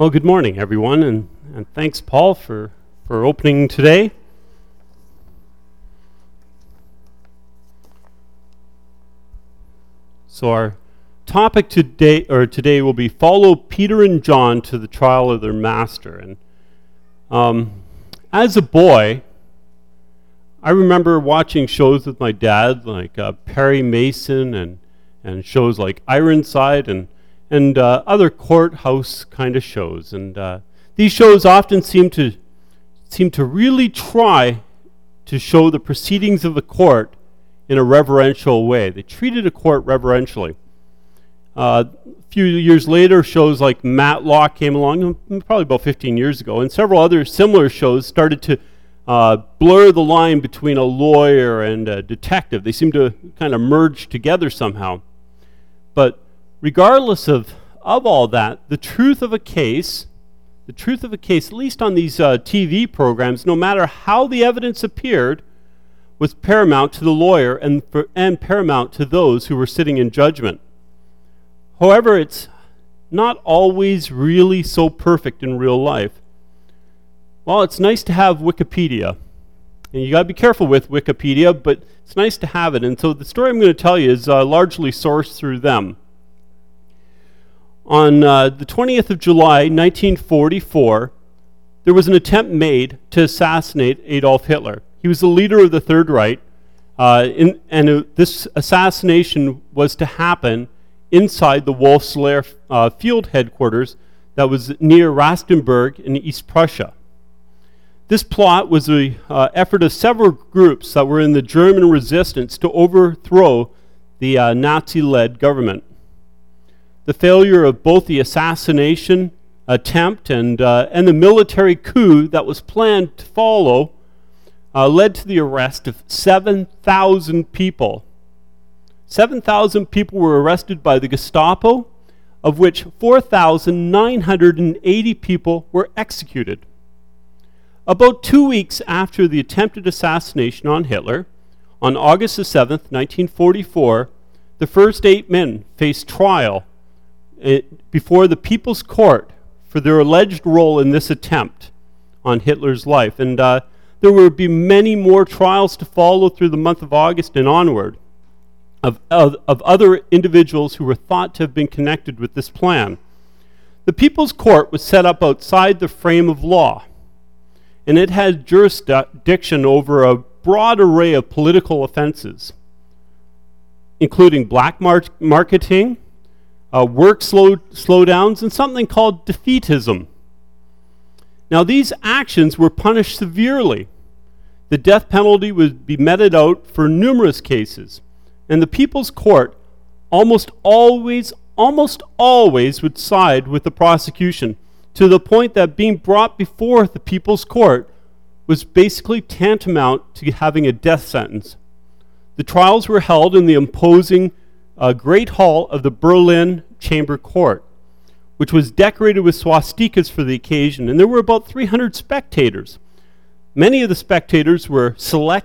Well, good morning, everyone, and thanks, Paul, for opening today. So our topic today will be follow Peter and John to the trial of their master. And as a boy, I remember watching shows with my dad, like Perry Mason and shows like Ironside and other courthouse kind of shows. And these shows often seem to really try to show the proceedings of the court in a reverential way. They treated a court reverentially. A few years later, shows like Matlock came along, probably about 15 years ago, and several other similar shows started to blur the line between a lawyer and a detective. They seem to kind of merge together somehow. But regardless of all that, the truth of a case, at least on these TV programs, no matter how the evidence appeared, was paramount to the lawyer and paramount to those who were sitting in judgment. However, it's not always really so perfect in real life. Well, it's nice to have Wikipedia. And you got to be careful with Wikipedia, but it's nice to have it. And so the story I'm going to tell you is largely sourced through them. On the 20th of July, 1944, there was an attempt made to assassinate Adolf Hitler. He was the leader of the Third Reich, and this assassination was to happen inside the Wolfslair field headquarters that was near Rastenburg in East Prussia. This plot was the effort of several groups that were in the German resistance to overthrow the Nazi-led government. The failure of both the assassination attempt and the military coup that was planned to follow led to the arrest of 7,000 people. 7,000 people were arrested by the Gestapo, of which 4,980 people were executed. About 2 weeks after the attempted assassination on Hitler, on August the 7th, 1944, the first 8 men faced trial before the People's Court for their alleged role in this attempt on Hitler's life. And there would be many more trials to follow through the month of August and onward of other individuals who were thought to have been connected with this plan. The People's Court was set up outside the frame of law, and it had jurisdiction over a broad array of political offenses, including black marketing, work slowdowns, and something called defeatism. Now, these actions were punished severely. The death penalty would be meted out for numerous cases, and the People's Court almost always would side with the prosecution, to the point that being brought before the People's Court was basically tantamount to having a death sentence. The trials were held in the imposing Great Hall of the Berlin Chamber Court, which was decorated with swastikas for the occasion, and there were about 300 spectators. Many of the spectators were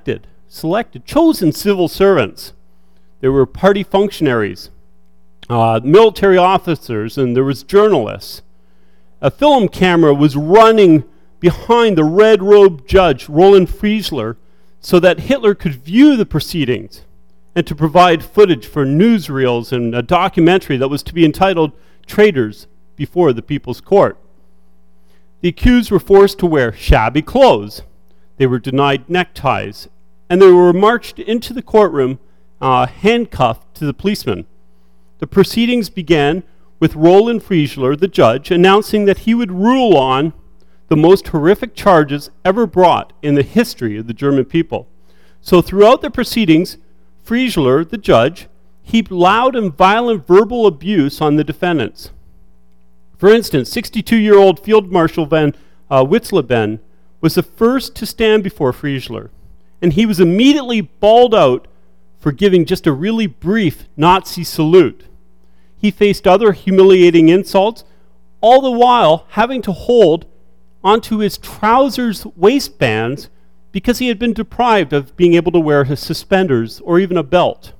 chosen civil servants. There were party functionaries, military officers, and there was journalists. A film camera was running behind the red-robed judge, Roland Friesler, so that Hitler could view the proceedings and to provide footage for newsreels and a documentary that was to be entitled Traitors Before the People's Court. The accused were forced to wear shabby clothes. They were denied neckties, and they were marched into the courtroom handcuffed to the policeman. The proceedings began with Roland Friesler, the judge, announcing that he would rule on the most horrific charges ever brought in the history of the German people. So throughout the proceedings, Friesler, the judge, heaped loud and violent verbal abuse on the defendants. For instance, 62-year-old Field Marshal von Witzleben was the first to stand before Friesler, and he was immediately bawled out for giving just a really brief Nazi salute. He faced other humiliating insults, all the while having to hold onto his trousers waistbands because he had been deprived of being able to wear his suspenders or even a belt.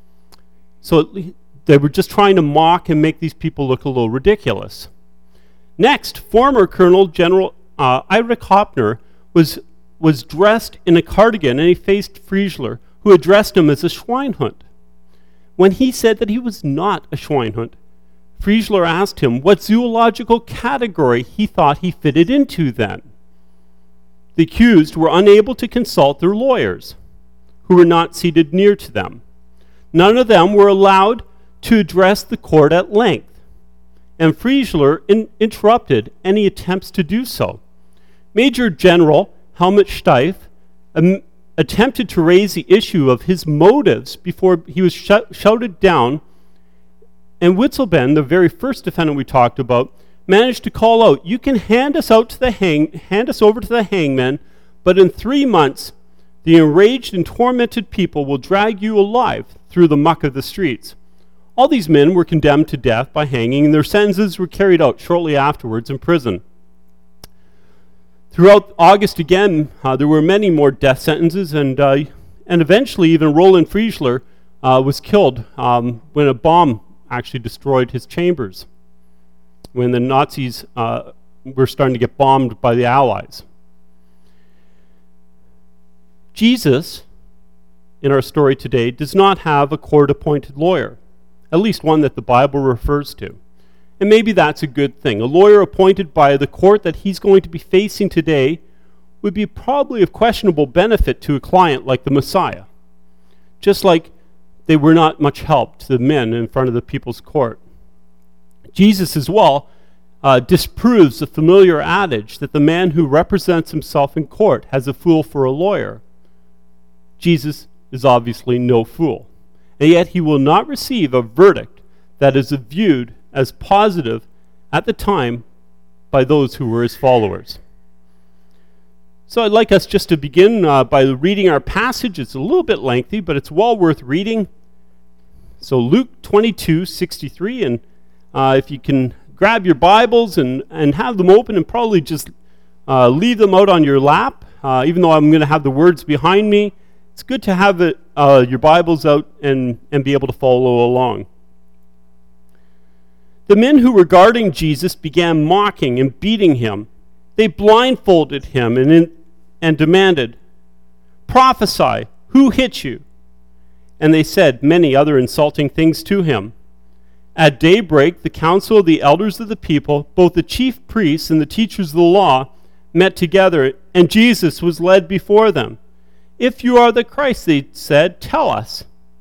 So they were just trying to mock and make these people look a little ridiculous. Next, former Colonel General Erich Hoppner was dressed in a cardigan, and he faced Friesler, who addressed him as a Schweinhund. When he said that he was not a Schweinhund, Friesler asked him what zoological category he thought he fitted into then. The accused were unable to consult their lawyers, who were not seated near to them. None of them were allowed to address the court at length, and Friesler interrupted any attempts to do so. Major General Helmut Steiff attempted to raise the issue of his motives before he was shouted down, and Witzleben, the very first defendant we talked about, managed to call out, "You can hand us over to the hangman, but in 3 months, the enraged and tormented people will drag you alive through the muck of the streets." All these men were condemned to death by hanging, and their sentences were carried out shortly afterwards in prison. Throughout August again, there were many more death sentences, and eventually even Roland Friesler was killed when a bomb actually destroyed his chambers, when the Nazis were starting to get bombed by the Allies. Jesus, in our story today, does not have a court-appointed lawyer, at least one that the Bible refers to. And maybe that's a good thing. A lawyer appointed by the court that he's going to be facing today would be probably of questionable benefit to a client like the Messiah, just like they were not much help to the men in front of the people's court. Jesus as well disproves the familiar adage that the man who represents himself in court has a fool for a lawyer. Jesus is obviously no fool, and yet he will not receive a verdict that is viewed as positive at the time by those who were his followers. So I'd like us just to begin by reading our passage. It's a little bit lengthy, but it's well worth reading. So Luke 22:63, and if you can grab your Bibles and have them open, and probably just leave them out on your lap, even though I'm going to have the words behind me. It's good to have your Bibles out and be able to follow along. The men who were guarding Jesus began mocking and beating him. They blindfolded him and demanded, "Prophesy, who hit you?" And they said many other insulting things to him. At daybreak, the council of the elders of the people, both the chief priests and the teachers of the law, met together, and Jesus was led before them. "If you are the Christ," they said, "tell us."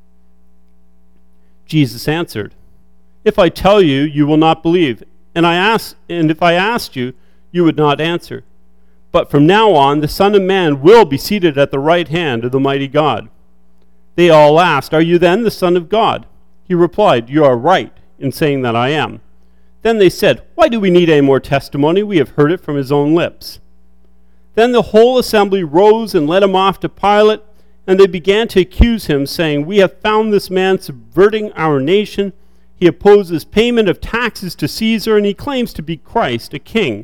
Jesus answered, "If I tell you, you will not believe, and if I asked you, you would not answer. But from now on, the Son of Man will be seated at the right hand of the mighty God." They all asked, "Are you then the Son of God?" He replied, "You are right in saying that I am." Then they said, "Why do we need any more testimony? We have heard it from his own lips." Then the whole assembly rose and led him off to Pilate, and they began to accuse him, saying, "We have found this man subverting our nation. He opposes payment of taxes to Caesar, and he claims to be Christ, a king."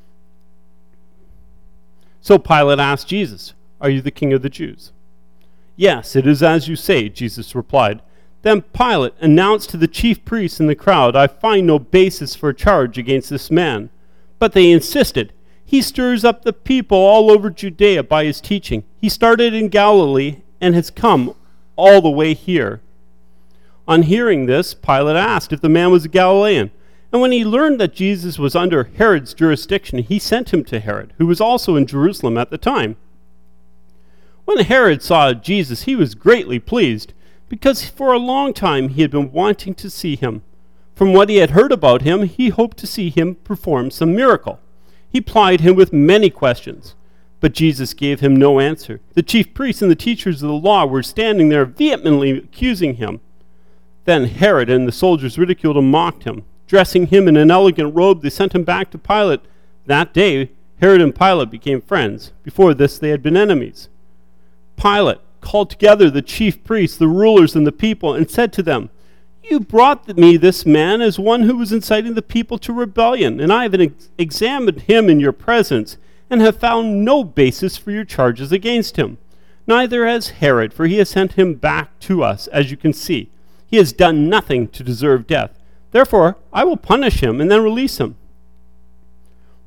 So Pilate asked Jesus, "Are you the king of the Jews?" "Yes, it is as you say," Jesus replied. Then Pilate announced to the chief priests and the crowd, "I find no basis for a charge against this man." But they insisted, "He stirs up the people all over Judea by his teaching. He started in Galilee and has come all the way here." On hearing this, Pilate asked if the man was a Galilean. And when he learned that Jesus was under Herod's jurisdiction, he sent him to Herod, who was also in Jerusalem at the time. When Herod saw Jesus, he was greatly pleased, because for a long time he had been wanting to see him. From what he had heard about him, he hoped to see him perform some miracle. He plied him with many questions, but Jesus gave him no answer. The chief priests and the teachers of the law were standing there vehemently accusing him. Then Herod and the soldiers ridiculed and mocked him. Dressing him in an elegant robe, they sent him back to Pilate. That day, Herod and Pilate became friends. Before this, they had been enemies. Pilate called together the chief priests, the rulers, and the people, and said to them, "You brought me this man as one who was inciting the people to rebellion, and I have examined him in your presence, and have found no basis for your charges against him. Neither has Herod, for he has sent him back to us, as you can see. He has done nothing to deserve death. Therefore, I will punish him and then release him."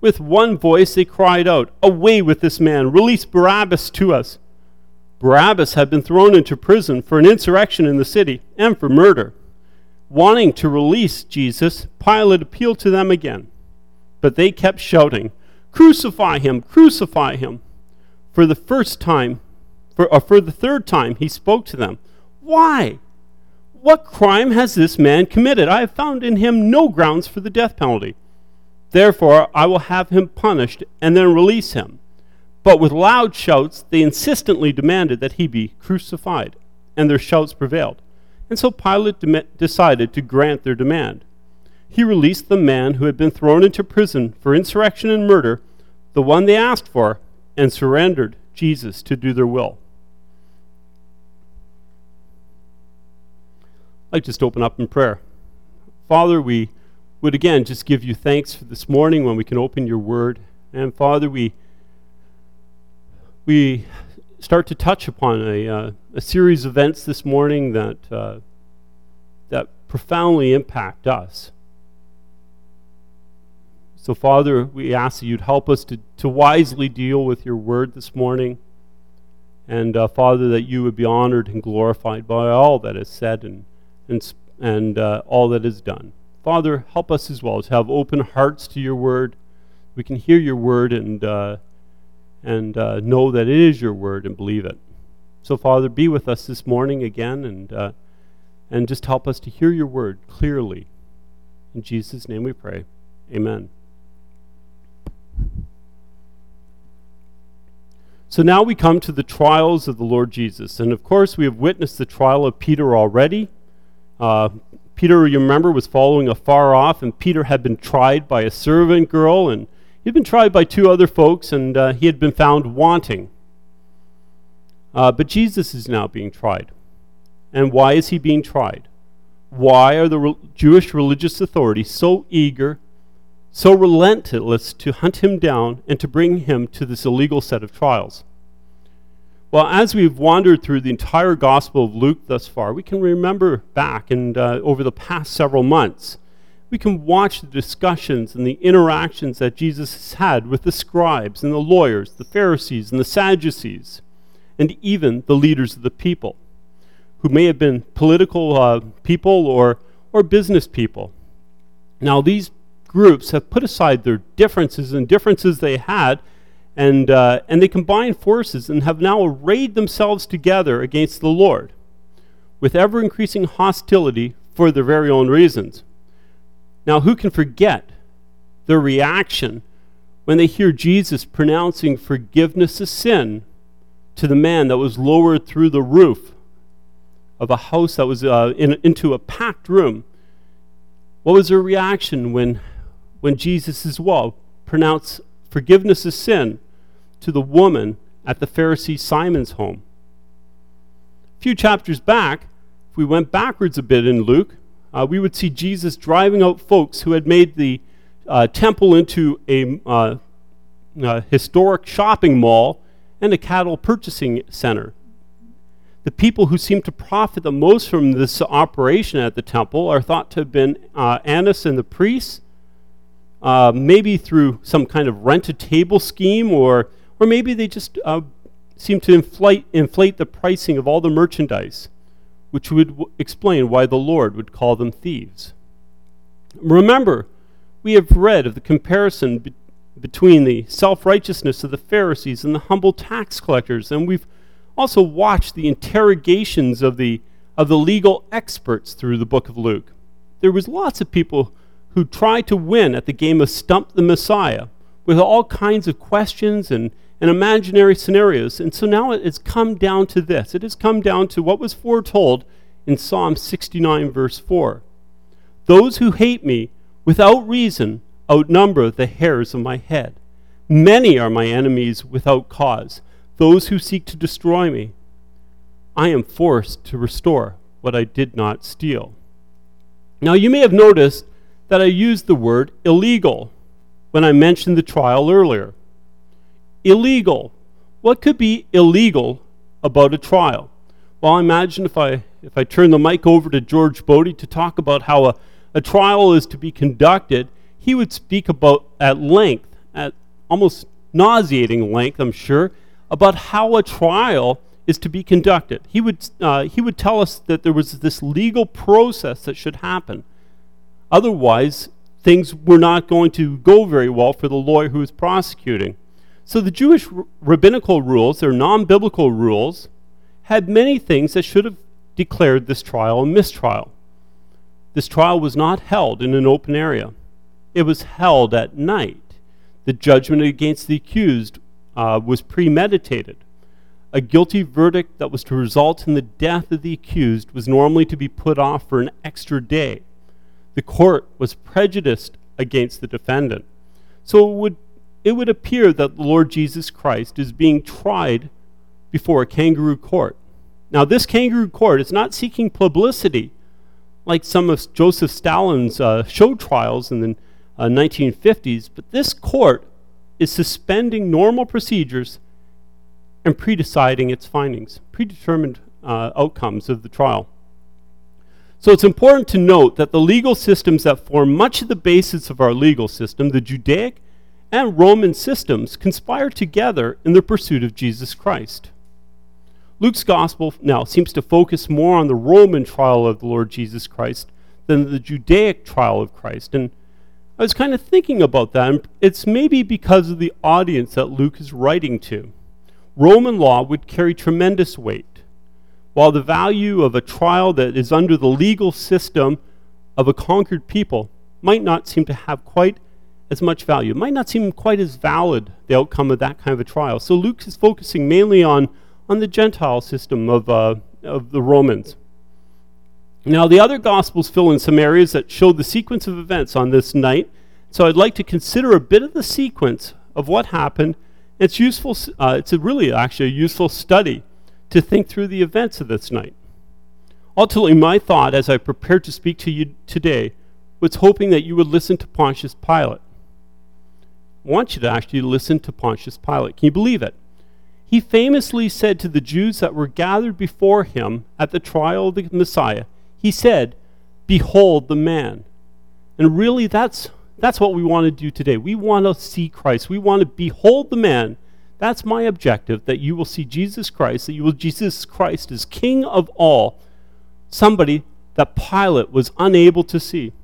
With one voice they cried out, "Away with this man! Release Barabbas to us!" Barabbas had been thrown into prison for an insurrection in the city and for murder. Wanting to release Jesus, Pilate appealed to them again. But they kept shouting, "Crucify him! Crucify him!" For the third time, he spoke to them. "Why? What crime has this man committed? I have found in him no grounds for the death penalty. Therefore, I will have him punished and then release him." But with loud shouts, they insistently demanded that he be crucified, and their shouts prevailed. And so Pilate decided to grant their demand. He released the man who had been thrown into prison for insurrection and murder, the one they asked for, and surrendered Jesus to do their will. I'd like just to open up in prayer. Father, we would again just give you thanks for this morning when we can open your word. And Father, we start to touch upon a series of events this morning that profoundly impact us. So Father, we ask that you'd help us to wisely deal with your word this morning. And Father, that you would be honored and glorified by all that is said and all that is done. Father, help us as well to have open hearts to your word. We can hear your word and know that it is your word and believe it. So Father, be with us this morning again and just help us to hear your word clearly. In Jesus' name we pray. Amen. So now we come to the trials of the Lord Jesus. And of course, we have witnessed the trial of Peter already. Peter, you remember, was following afar off, and Peter had been tried by a servant girl, and he'd been tried by two other folks, and he had been found wanting. But Jesus is now being tried. And why is he being tried? Why are the Jewish religious authorities so eager, so relentless to hunt him down and to bring him to this illegal set of trials? Well, as we've wandered through the entire Gospel of Luke thus far, we can remember back and over the past several months, we can watch the discussions and the interactions that Jesus has had with the scribes and the lawyers, the Pharisees and the Sadducees, and even the leaders of the people, who may have been political people or business people. Now, these groups have put aside their differences they had, and they combined forces and have now arrayed themselves together against the Lord with ever-increasing hostility for their very own reasons. Now, who can forget their reaction when they hear Jesus pronouncing forgiveness of sin to the man that was lowered through the roof of a house that was into a packed room? What was their reaction when Jesus as well pronounced forgiveness of sin to the woman at the Pharisee Simon's home? A few chapters back, if we went backwards a bit in Luke, we would see Jesus driving out folks who had made the temple into a historic shopping mall and a cattle purchasing center. The people who seemed to profit the most from this operation at the temple are thought to have been Annas and the priests, maybe through some kind of rent-a-table scheme, or maybe they just seem to inflate the pricing of all the merchandise, which would explain why the Lord would call them thieves. Remember, we have read of the comparison between the self-righteousness of the Pharisees and the humble tax collectors, and we've also watched the interrogations of the legal experts through the book of Luke. There was lots of people who tried to win at the game of Stump the Messiah with all kinds of questions and imaginary scenarios. And so now it has come down to this. It has come down to what was foretold in Psalm 69, verse 4. "Those who hate me without reason outnumber the hairs of my head. Many are my enemies without cause, those who seek to destroy me. I am forced to restore what I did not steal." Now, you may have noticed that I used the word illegal when I mentioned the trial earlier. Illegal. What could be illegal about a trial? Well, imagine if I turn the mic over to George Bodie to talk about how a trial is to be conducted, he would speak about at length almost nauseating length, I'm sure, about how a trial is to be conducted. He would tell us that there was this legal process that should happen. Otherwise, things were not going to go very well for the lawyer who was prosecuting. So the Jewish rabbinical rules, their non-biblical rules, had many things that should have declared this trial a mistrial. This trial was not held in an open area. It was held at night. The judgment against the accused was premeditated. A guilty verdict that was to result in the death of the accused was normally to be put off for an extra day. The court was prejudiced against the defendant. So it would appear that the Lord Jesus Christ is being tried before a kangaroo court. Now, this kangaroo court is not seeking publicity like some of Joseph Stalin's show trials in the 1950s, but this court is suspending normal procedures and predeciding its findings, predetermined outcomes of the trial. So it's important to note that the legal systems that form much of the basis of our legal system, the Judaic and Roman systems, conspire together in the pursuit of Jesus Christ. Luke's gospel now seems to focus more on the Roman trial of the Lord Jesus Christ than the Judaic trial of Christ. And I was kind of thinking about that, and it's maybe because of the audience that Luke is writing to. Roman law would carry tremendous weight, while the value of a trial that is under the legal system of a conquered people might not seem to have quite as much value. It might not seem quite as valid, the outcome of that kind of a trial. So Luke is focusing mainly on the Gentile system of the Romans. Now, the other Gospels fill in some areas that show the sequence of events on this night, so I'd like to consider a bit of the sequence of what happened. It's useful. It's really actually a useful study to think through the events of this night. Ultimately, my thought as I prepared to speak to you today was hoping that you would listen to Pontius Pilate. I want you to actually listen to Pontius Pilate. Can you believe it? He famously said to the Jews that were gathered before him at the trial of the Messiah, he said, "Behold the man." And really, that's what we want to do today. We want to see Christ. We want to behold the man. That's my objective, that you will see Jesus Christ, that you will Jesus Christ as King of all, somebody that Pilate was unable to see.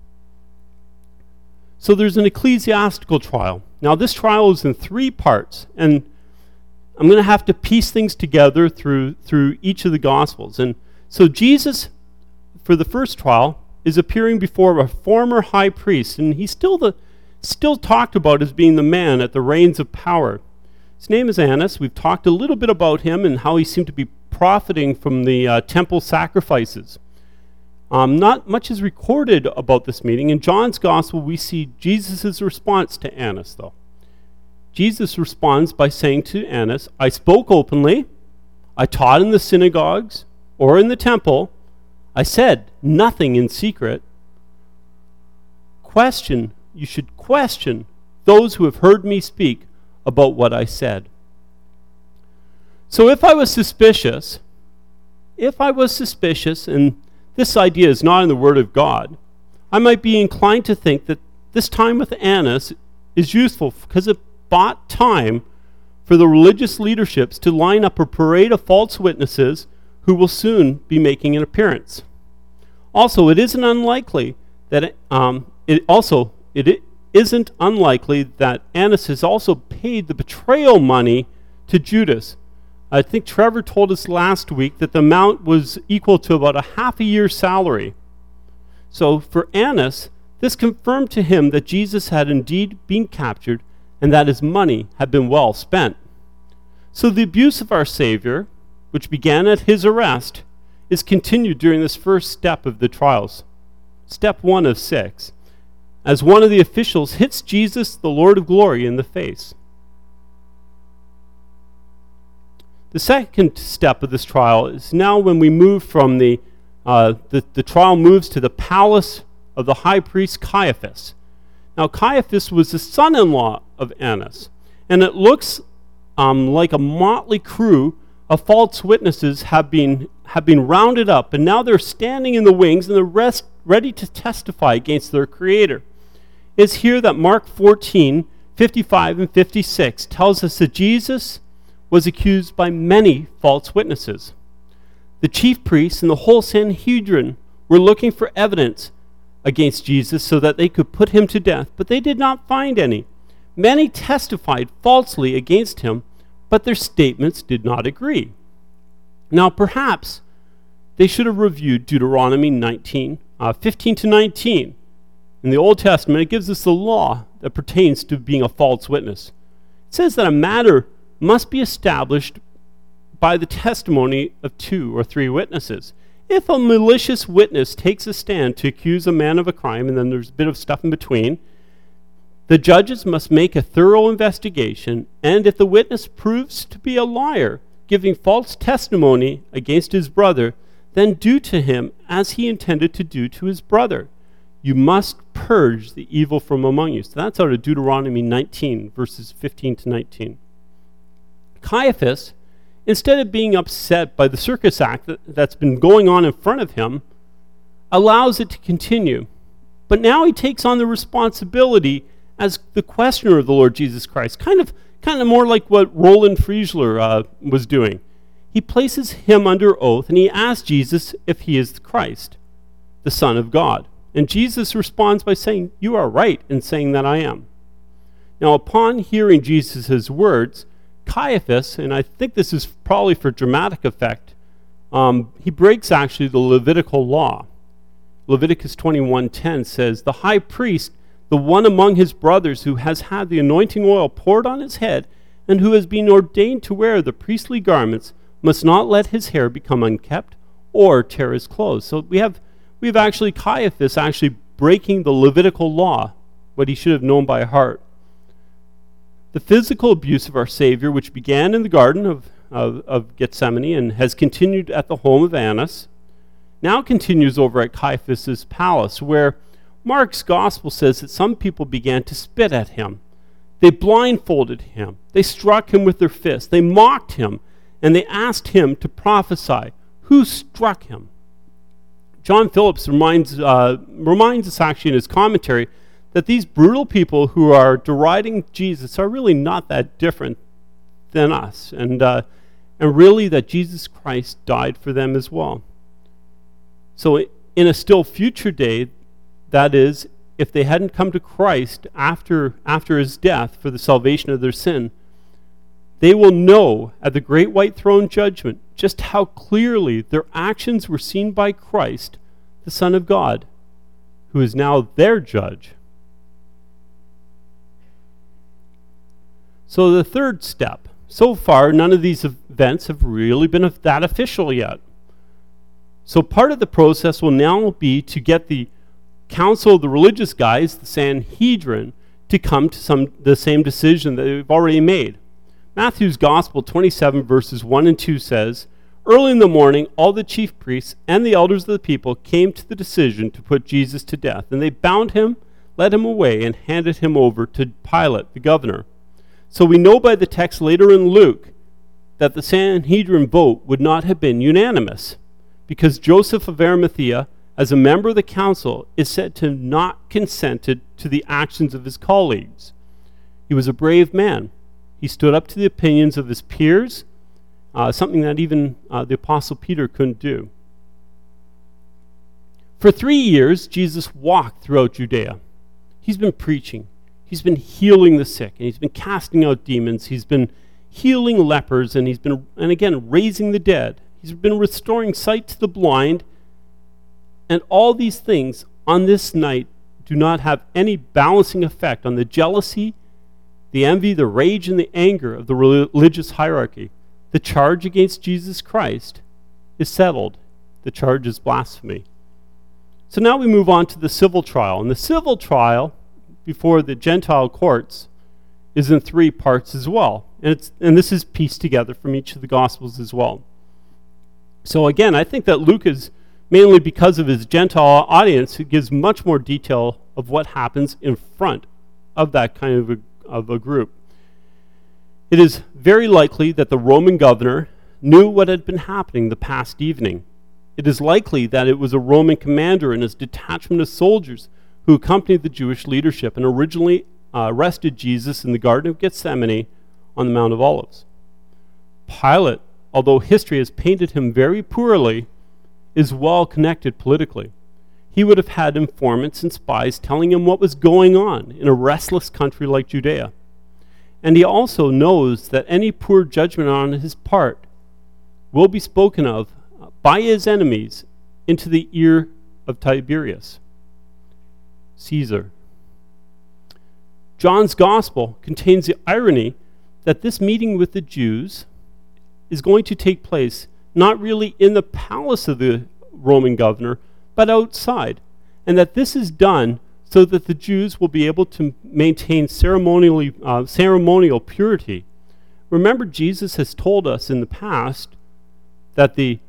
So there's an ecclesiastical trial. Now, this trial is in 3 parts, and I'm going to have to piece things together through each of the Gospels. And so Jesus, for the first trial, is appearing before a former high priest, and he's still talked about as being the man at the reins of power. His name is Annas. We've talked a little bit about him and how he seemed to be profiting from the temple sacrifices. Not much is recorded about this meeting. In John's Gospel, we see Jesus' response to Annas, though. Jesus responds by saying to Annas, "I spoke openly, I taught in the synagogues or in the temple, I said nothing in secret. You should question those who have heard me speak about what I said." So if I was suspicious, and this idea is not in the Word of God, I might be inclined to think that this time with Annas is useful because it bought time for the religious leaderships to line up a parade of false witnesses who will soon be making an appearance. Also, it isn't unlikely that it isn't unlikely that Annas has also paid the betrayal money to Judas. I think Trevor told us last week that the amount was equal to about a half a year's salary. So for Annas, this confirmed to him that Jesus had indeed been captured and that his money had been well spent. So the abuse of our Savior, which began at his arrest, is continued during this first step of the trials, step 1 of 6, as one of the officials hits Jesus, the Lord of glory, in the face. The second step of this trial is now when we move from the trial moves to the palace of the high priest Caiaphas. Now, Caiaphas was the son-in-law of Annas, and it looks like a motley crew of false witnesses have been rounded up, and now they're standing in the wings and ready to testify against their Creator. It's here that Mark 14 55 and 56 tells us that Jesus was accused by many false witnesses. The chief priests and the whole Sanhedrin were looking for evidence against Jesus so that they could put him to death, but they did not find any. Many testified falsely against him, but their statements did not agree. Now, perhaps they should have reviewed Deuteronomy 15 to 19. In the Old Testament, it gives us the law that pertains to being a false witness. It says that a matter must be established by the testimony of 2 or 3 witnesses. If a malicious witness takes a stand to accuse a man of a crime, and then there's a bit of stuff in between, the judges must make a thorough investigation, and if the witness proves to be a liar, giving false testimony against his brother, then do to him as he intended to do to his brother. You must purge the evil from among you. So that's out of Deuteronomy 19, verses 15 to 19. Caiaphas, instead of being upset by the circus act that's been going on in front of him, allows it to continue. But now he takes on the responsibility as the questioner of the Lord Jesus Christ, kind of more like what Roland Friesler was doing. He places him under oath, and he asks Jesus if he is the Christ, the Son of God. And Jesus responds by saying, "You are right in saying that I am." Now, upon hearing Jesus' words, Caiaphas, and I think this is probably for dramatic effect, he breaks actually the Levitical law. Leviticus 21:10 says, "The high priest, the one among his brothers who has had the anointing oil poured on his head and who has been ordained to wear the priestly garments, must not let his hair become unkept or tear his clothes." So we have actually Caiaphas actually breaking the Levitical law, what he should have known by heart. The physical abuse of our Savior, which began in the Garden of Gethsemane and has continued at the home of Annas, now continues over at Caiaphas' palace, where Mark's gospel says that some people began to spit at him. They blindfolded him. They struck him with their fists. They mocked him, and they asked him to prophesy. Who struck him? John Phillips reminds us actually in his commentary that these brutal people who are deriding Jesus are really not that different than us, and really that Jesus Christ died for them as well. So in a still future day, that is, if they hadn't come to Christ after his death for the salvation of their sin, they will know at the great white throne judgment just how clearly their actions were seen by Christ, the Son of God, who is now their judge. So the third step. So far, none of these events have really been that official yet. So part of the process will now be to get the council of the religious guys, the Sanhedrin, to come to the same decision that they've already made. Matthew's Gospel 27 verses 1 and 2 says, "Early in the morning, all the chief priests and the elders of the people came to the decision to put Jesus to death, and they bound him, led him away, and handed him over to Pilate, the governor." So we know by the text later in Luke that the Sanhedrin vote would not have been unanimous, because Joseph of Arimathea, as a member of the council, is said to have not consented to the actions of his colleagues. He was a brave man. He stood up to the opinions of his peers, something that even the Apostle Peter couldn't do. For 3 years, Jesus walked throughout Judea. He's been preaching. He's been healing the sick, and he's been casting out demons. He's been healing lepers, and he's been, and again, raising the dead. He's been restoring sight to the blind. And all these things on this night do not have any balancing effect on the jealousy, the envy, the rage, and the anger of the religious hierarchy. The charge against Jesus Christ is settled. The charge is blasphemy. So now we move on to the civil trial. And the civil trial before the Gentile courts is in 3 parts as well. And this is pieced together from each of the Gospels as well. So again, I think that Luke is, mainly because of his Gentile audience, it gives much more detail of what happens in front of that kind of a group. It is very likely that the Roman governor knew what had been happening the past evening. It is likely that it was a Roman commander and his detachment of soldiers who accompanied the Jewish leadership and originally arrested Jesus in the Garden of Gethsemane on the Mount of Olives. Pilate, although history has painted him very poorly, is well connected politically. He would have had informants and spies telling him what was going on in a restless country like Judea. And he also knows that any poor judgment on his part will be spoken of by his enemies into the ear of Tiberius, Caesar. John's gospel contains the irony that this meeting with the Jews is going to take place not really in the palace of the Roman governor, but outside, and that this is done so that the Jews will be able to maintain ceremonial purity. Remember, Jesus has told us in the past that the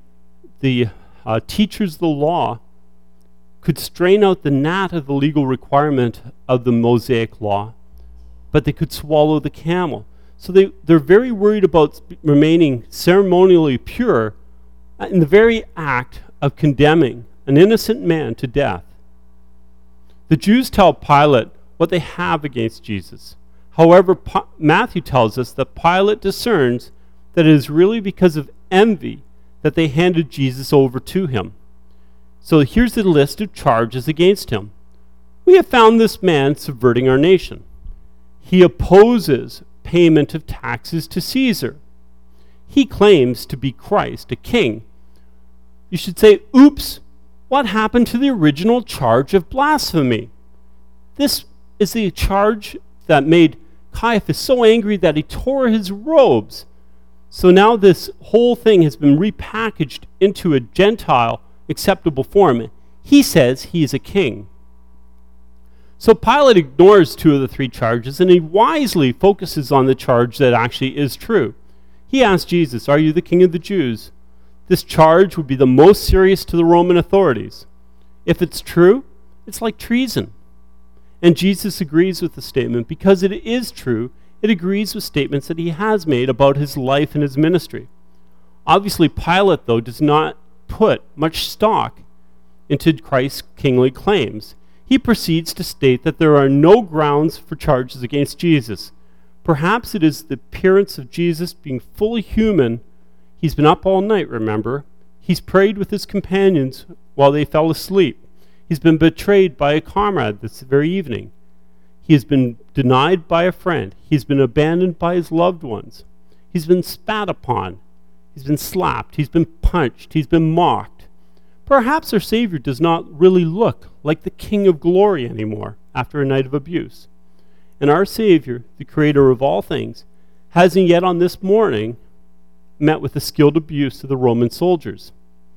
teachers of the law could strain out the gnat of the legal requirement of the Mosaic law, but they could swallow the camel. So they're very worried about remaining ceremonially pure in the very act of condemning an innocent man to death. The Jews tell Pilate what they have against Jesus. However, Matthew tells us that Pilate discerns that it is really because of envy that they handed Jesus over to him. So here's the list of charges against him. We have found this man subverting our nation. He opposes payment of taxes to Caesar. He claims to be Christ, a king. You should say, oops, what happened to the original charge of blasphemy? This is the charge that made Caiaphas so angry that he tore his robes. So now this whole thing has been repackaged into a Gentile acceptable form. He says he is a king. So Pilate ignores two of the three charges, and he wisely focuses on the charge that actually is true. He asks Jesus, "Are you the king of the Jews?" This charge would be the most serious to the Roman authorities. If it's true, it's like treason. And Jesus agrees with the statement because it is true. It agrees with statements that he has made about his life and his ministry. Obviously, Pilate, though, does not put much stock into Christ's kingly claims. He proceeds to state that there are no grounds for charges against Jesus. Perhaps it is the appearance of Jesus being fully human. He's been up all night, remember. He's prayed with his companions while they fell asleep. He's been betrayed by a comrade this very evening. He has been denied by a friend. He's been abandoned by his loved ones. He's been spat upon. He's been slapped. He's been punched. He's been mocked. Perhaps our Savior does not really look like the King of Glory anymore after a night of abuse. And our Savior, the Creator of all things, hasn't yet on this morning met with the skilled abuse of the Roman soldiers.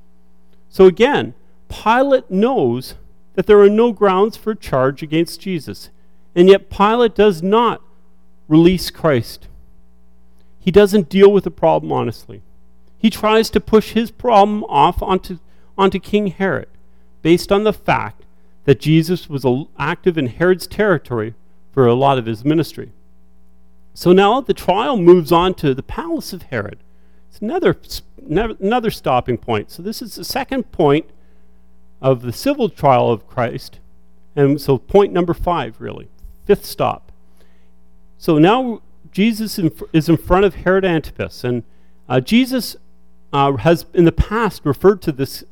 So again, Pilate knows that there are no grounds for charge against Jesus, and yet Pilate does not release Christ. He doesn't deal with the problem honestly. He tries to push his problem off onto King Herod, based on the fact that Jesus was active in Herod's territory for a lot of his ministry. So now the trial moves on to the palace of Herod. It's another stopping point. So this is the second point of the civil trial of Christ. And so point number 5, really. Fifth stop. So now Jesus is in front of Herod Antipas. And Jesus has in the past referred to this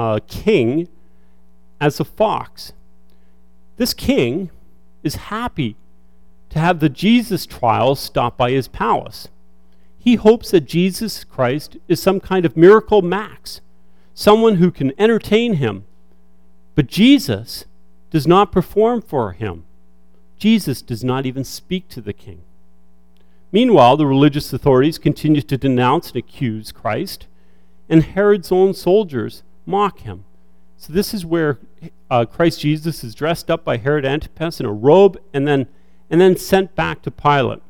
king as a fox. This king is happy to have the Jesus trial stop by his palace. He hopes that Jesus Christ is some kind of miracle max, someone who can entertain him. But Jesus does not perform for him. Jesus does not even speak to the king. Meanwhile, the religious authorities continue to denounce and accuse Christ, and Herod's own soldiers mock him. So this is where Christ Jesus is dressed up by Herod Antipas in a robe and then sent back to Pilate.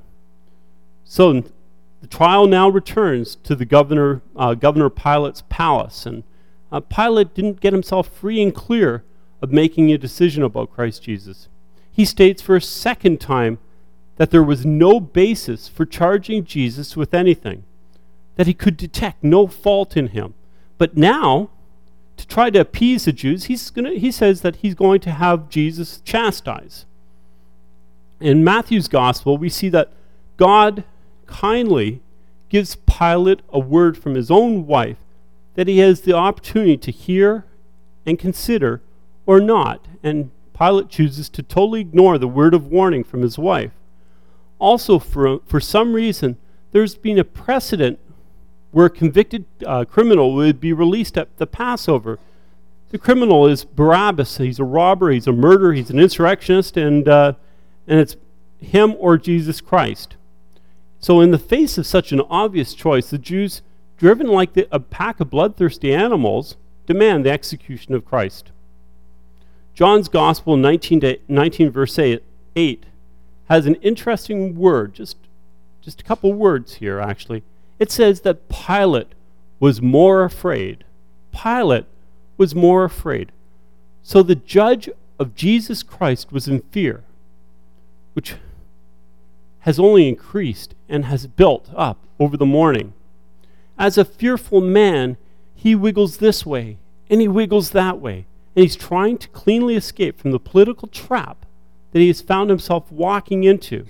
So the trial now returns to the Governor Pilate's palace, and Pilate didn't get himself free and clear of making a decision about Christ Jesus. He states for a second time that there was no basis for charging Jesus with anything, that he could detect no fault in him. But now, to try to appease the Jews, he says that he's going to have Jesus chastised. In Matthew's gospel, we see that God kindly gives Pilate a word from his own wife that he has the opportunity to hear and consider or not. And Pilate chooses to totally ignore the word of warning from his wife. Also, for some reason, there's been a precedent where a convicted criminal would be released at the Passover. The criminal is Barabbas. He's a robber, he's a murderer, he's an insurrectionist, and it's him or Jesus Christ. So in the face of such an obvious choice, the Jews, driven like a pack of bloodthirsty animals, demand the execution of Christ. John's Gospel 19 verse 8 has an interesting word, just a couple words here actually. It says that Pilate was more afraid. Pilate was more afraid. So the judge of Jesus Christ was in fear, which has only increased and has built up over the morning. As a fearful man, he wiggles this way and he wiggles that way, and he's trying to cleanly escape from the political trap that he has found himself walking into.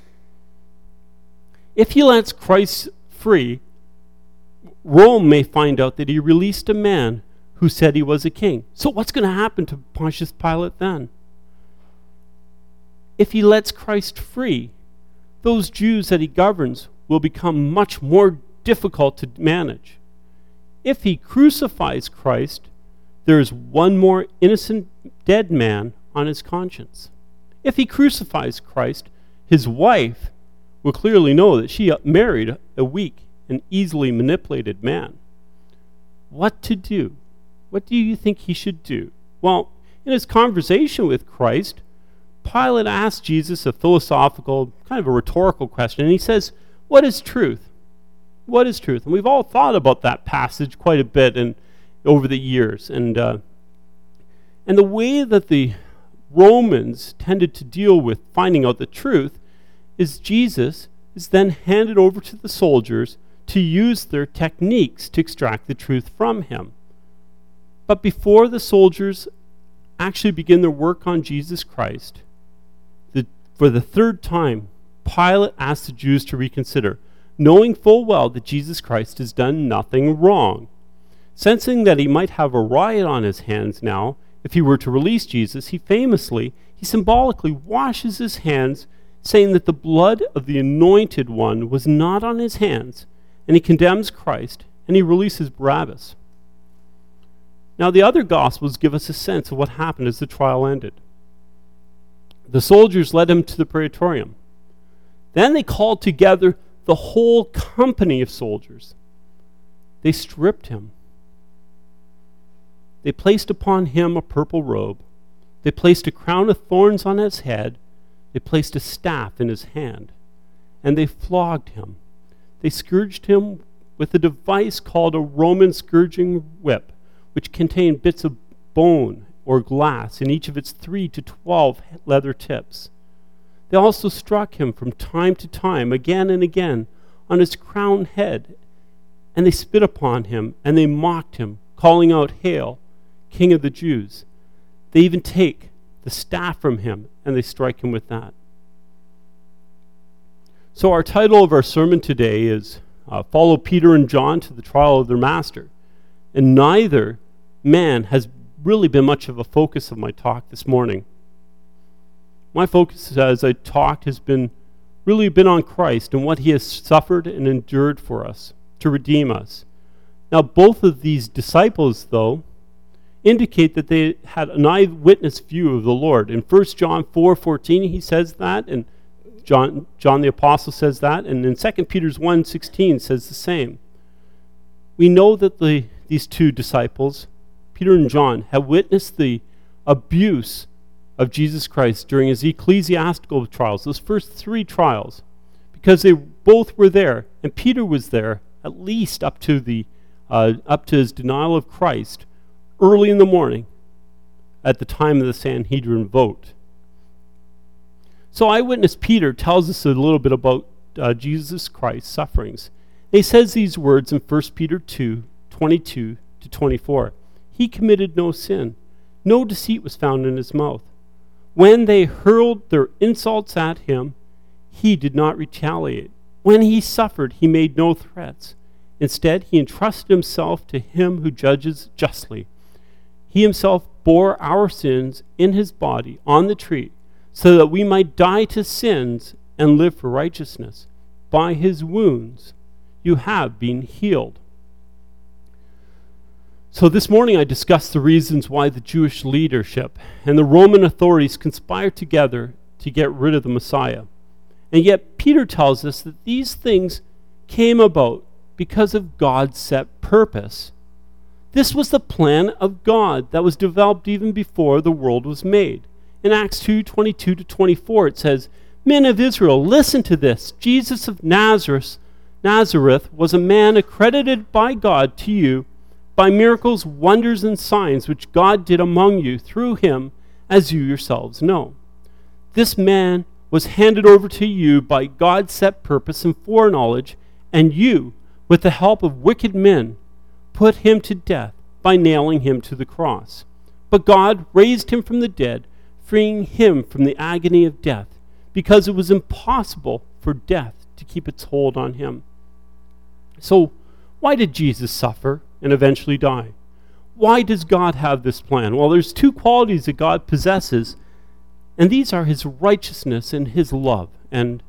If he lets Christ free, Rome may find out that he released a man who said he was a king. So what's going to happen to Pontius Pilate then? If he lets Christ free, those Jews that he governs will become much more difficult to manage. If he crucifies Christ, there is one more innocent dead man on his conscience. If he crucifies Christ, his wife will clearly know that she married a weak and easily manipulated man. What to do? What do you think he should do? Well, in his conversation with Christ, Pilate asked Jesus a philosophical, kind of a rhetorical question, and he says, what is truth? What is truth? And we've all thought about that passage quite a bit over the years. And the way that the Romans tended to deal with finding out the truth is Jesus is then handed over to the soldiers to use their techniques to extract the truth from him. But before the soldiers actually begin their work on Jesus Christ, for the third time, Pilate asked the Jews to reconsider, knowing full well that Jesus Christ has done nothing wrong. Sensing that he might have a riot on his hands now, if he were to release Jesus, he symbolically washes his hands, saying that the blood of the anointed one was not on his hands, and he condemns Christ, and he releases Barabbas. Now, the other Gospels give us a sense of what happened as the trial ended. The soldiers led him to the praetorium. Then they called together the whole company of soldiers. They stripped him. They placed upon him a purple robe. They placed a crown of thorns on his head. They placed a staff in his hand. And they flogged him. They scourged him with a device called a Roman scourging whip, which contained bits of bone or glass in each of its 3 to 12 leather tips. They also struck him from time to time, again and again, on his crowned head. And they spit upon him, and they mocked him, calling out, "Hail, King of the Jews." They even take the staff from him, and they strike him with that. So our title of our sermon today is Follow Peter and John to the Trial of Their Master. And neither man has really been much of a focus of my talk this morning. My focus as I talked has really been on Christ and what he has suffered and endured for us to redeem us. Now, both of these disciples, though, indicate that they had an eyewitness view of the Lord. In 1 John 4:14, he says that, and John the Apostle says that, and in 2 Peter 1:16 says the same. We know that these two disciples, Peter and John, have witnessed the abuse of Jesus Christ during his ecclesiastical trials, those first 3 trials, because they both were there, and Peter was there at least up to his denial of Christ early in the morning at the time of the Sanhedrin vote. So eyewitness Peter tells us a little bit about Jesus Christ's sufferings. He says these words in 1 Peter 2:22 to 24. He committed no sin. No deceit was found in his mouth. When they hurled their insults at him, he did not retaliate. When he suffered, he made no threats. Instead, he entrusted himself to him who judges justly. He himself bore our sins in his body on the tree, so that we might die to sins and live for righteousness. By his wounds you have been healed. So this morning I discussed the reasons why the Jewish leadership and the Roman authorities conspired together to get rid of the Messiah. And yet Peter tells us that these things came about because of God's set purpose. This was the plan of God that was developed even before the world was made. In Acts 2:22-24 it says, "Men of Israel, listen to this. Jesus of Nazareth was a man accredited by God to you by miracles, wonders, and signs which God did among you through him, as you yourselves know. This man was handed over to you by God's set purpose and foreknowledge, and you, with the help of wicked men, put him to death by nailing him to the cross. But God raised him from the dead, freeing him from the agony of death, because it was impossible for death to keep its hold on him." So, why did Jesus suffer and eventually die? Why does God have this plan? Well, there's two qualities that God possesses, and these are his righteousness and his love. And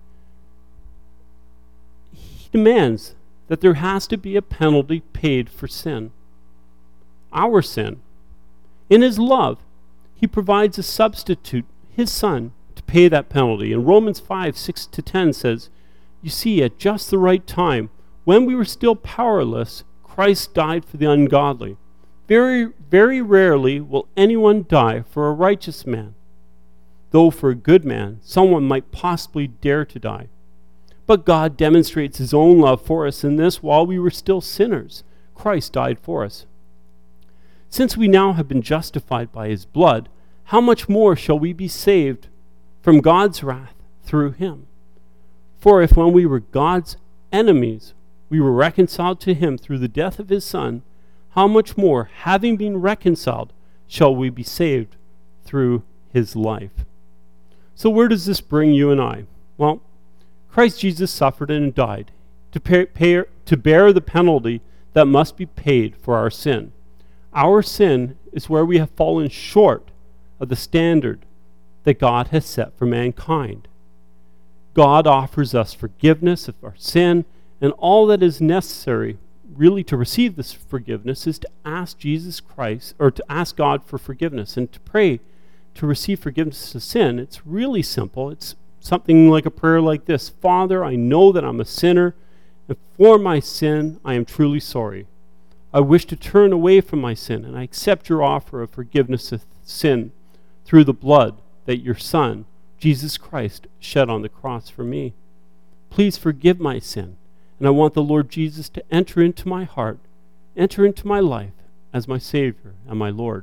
he demands that there has to be a penalty paid for sin. Our sin. In his love, he provides a substitute, his son, to pay that penalty. In Romans 5:6-10 says, "You see, at just the right time, when we were still powerless, Christ died for the ungodly. Very, very rarely will anyone die for a righteous man, though for a good man, someone might possibly dare to die. But God demonstrates his own love for us in this: while we were still sinners, Christ died for us. Since we now have been justified by his blood, how much more shall we be saved from God's wrath through him? For if when we were God's enemies, we were reconciled to him through the death of his Son, how much more, having been reconciled, shall we be saved through his life?" So where does this bring you and I? Well, Christ Jesus suffered and died to bear the penalty that must be paid for our sin. Our sin is where we have fallen short of the standard that God has set for mankind. God offers us forgiveness of our sin, and all that is necessary really to receive this forgiveness is to ask Jesus Christ, or to ask God for forgiveness and to pray to receive forgiveness of sin. It's really simple. It's something like a prayer like this: "Father, I know that I'm a sinner, and for my sin I am truly sorry. I wish to turn away from my sin, and I accept your offer of forgiveness of sin through the blood that your Son, Jesus Christ, shed on the cross for me. Please forgive my sin, and I want the Lord Jesus to enter into my heart, enter into my life as my Savior and my Lord."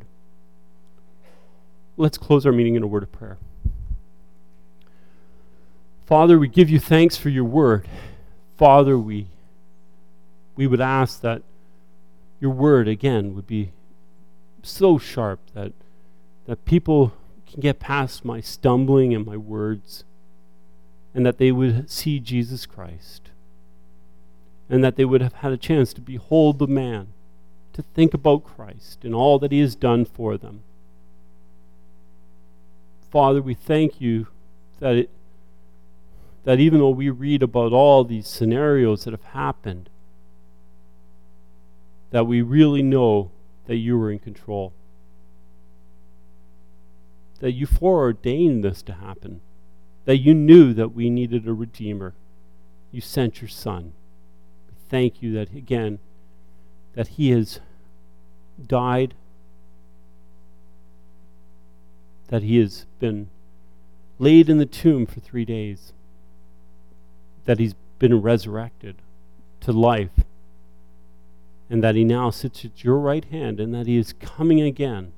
Let's close our meeting in a word of prayer. Father, we give you thanks for your word. Father, we would ask that your word, again, would be so sharp that people can get past my stumbling and my words, and that they would see Jesus Christ, and that they would have had a chance to behold the man, to think about Christ and all that he has done for them. Father, we thank you that even though we read about all these scenarios that have happened, that we really know that you were in control, that you foreordained this to happen, that you knew that we needed a Redeemer. You sent your Son. We thank you that, again, that he has died, that he has been laid in the tomb for 3 days, that he's been resurrected to life, and that he now sits at your right hand, and that he is coming again.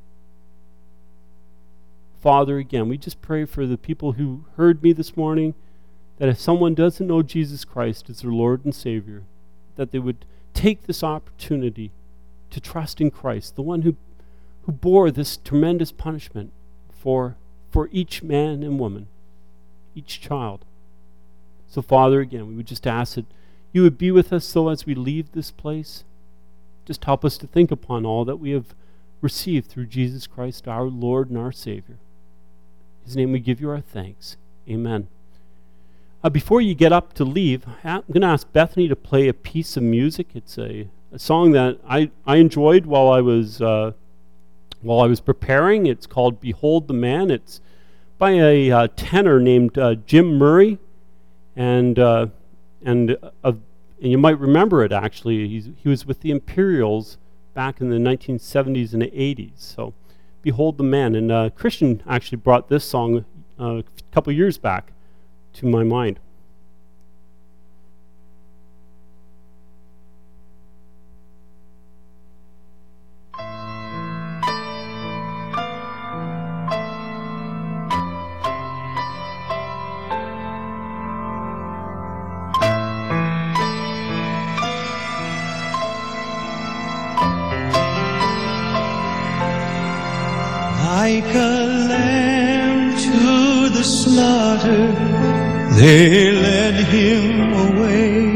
Father, again, we just pray for the people who heard me this morning, that if someone doesn't know Jesus Christ as their Lord and Savior, that they would take this opportunity to trust in Christ, the one who bore this tremendous punishment for each man and woman, each child. So, Father, again, we would just ask that you would be with us so as we leave this place. Just help us to think upon all that we have received through Jesus Christ, our Lord and our Savior. In His name we give you our thanks. Amen. Before you get up to leave, I'm going to ask Bethany to play a piece of music. It's a song that I enjoyed while I was preparing. It's called "Behold the Man." It's by a tenor named Jim Murray, and you might remember it actually. He was with the Imperials back in the 1970s and 80s. So, "Behold the Man," and Christian actually brought this song a couple years back to my mind. Like a lamb to the slaughter, they led him away.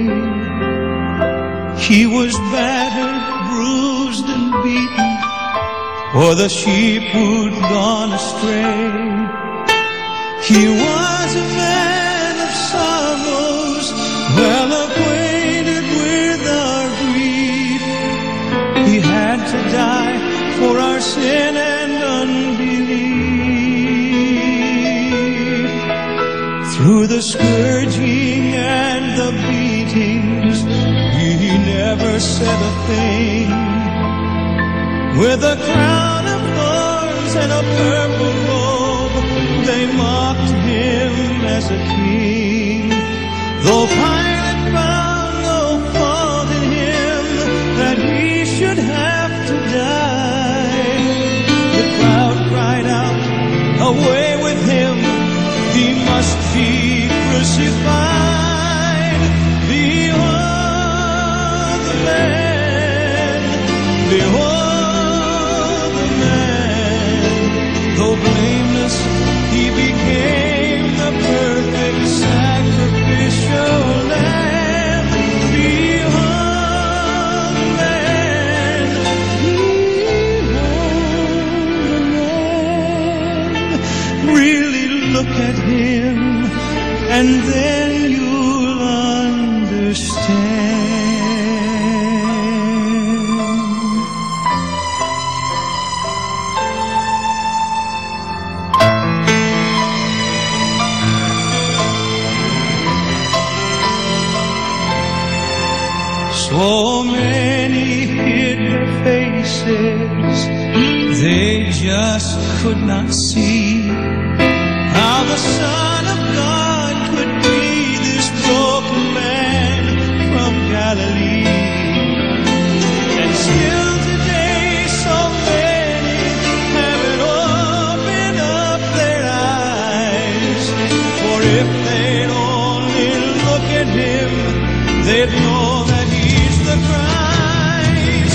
He was battered, bruised, and beaten, for the sheep who'd gone astray. He was a man of sorrows, well acquainted with our grief. He had to die for our sin and unbelief. Through the scourging and the beatings, he never said a thing. With a crown of thorns and a purple robe, they mocked him as a king. Though Pilate found no fault in him, that he should have to die, the crowd cried out, "Away with him, he must be crucified." Behold the man, behold the man. Though blameless, he became the perfect sacrificial lamb. Behold the man, behold the man. Really look at him, and then you'll understand. So many hid their faces, they just could not see how the Son of God could be this broken man from Galilee. And still today so many haven't opened up their eyes. For if they'd only look at him, they'd know that he's the Christ.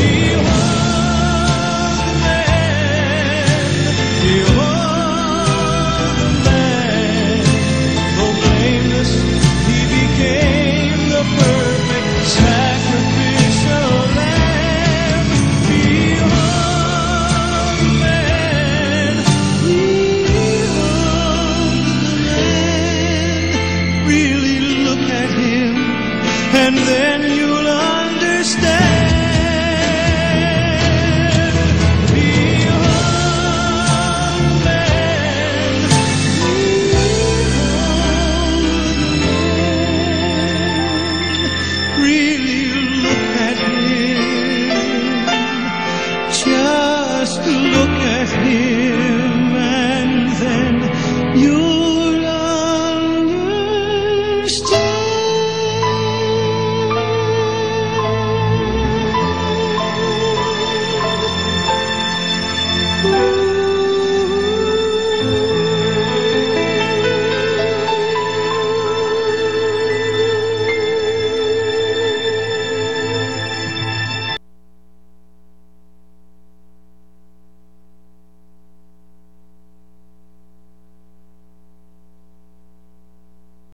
Behold the man, behold the man. Though blameless, he became the perfect sacrificial lamb. Behold the man, behold the man. Really look at him, and then you'll understand.